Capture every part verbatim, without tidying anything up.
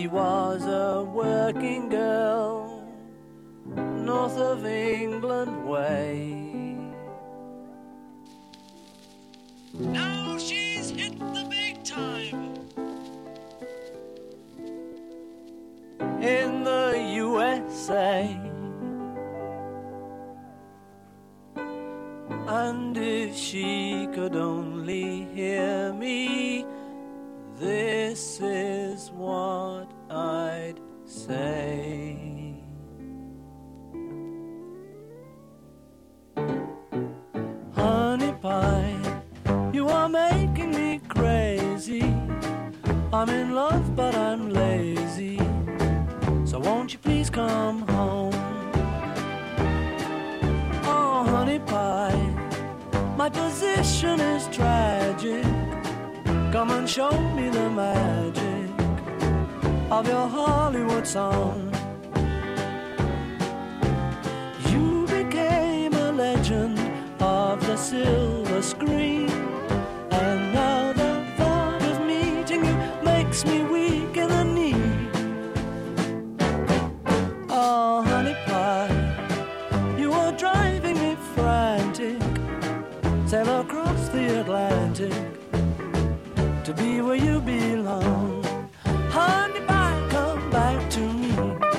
was a working girl, north of England way. Now she's hit the big time. In the U S A. And if she could only hear me, this is what I'd say. Honey pie, you are making me crazy. I'm in love but I'm lazy, so won't you please come home? Oh, honey pie, my position is tragic. Come and show me the magic of your Hollywood song. You became a legend of the silver screen, and now the thought of meeting you makes me weak in the knee. Oh, honey pie, you are driving me frantic. Sail across the Atlantic to be where you belong. Honey pie, come back to me.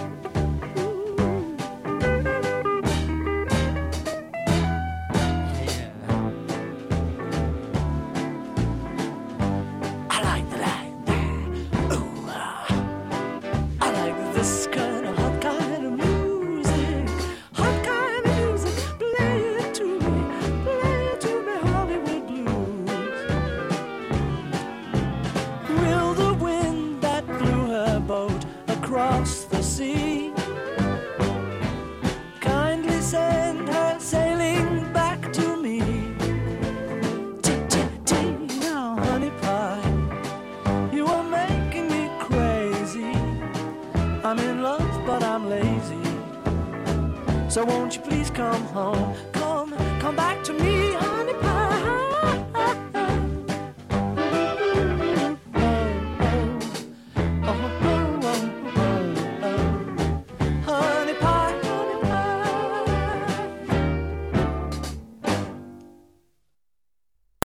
Yeah. I like that, that. Ooh, ah. I like this kind of hot kind of music. Hot kind of music. Play it to me. Play it to me, Hollywood blues. Will the wind that blew her boat across the sea kindly send her sailing back to me? T-t-t, now honey pie, you are making me crazy. I'm in love but I'm lazy, so won't you please come home? Come, come back to me, honey pie.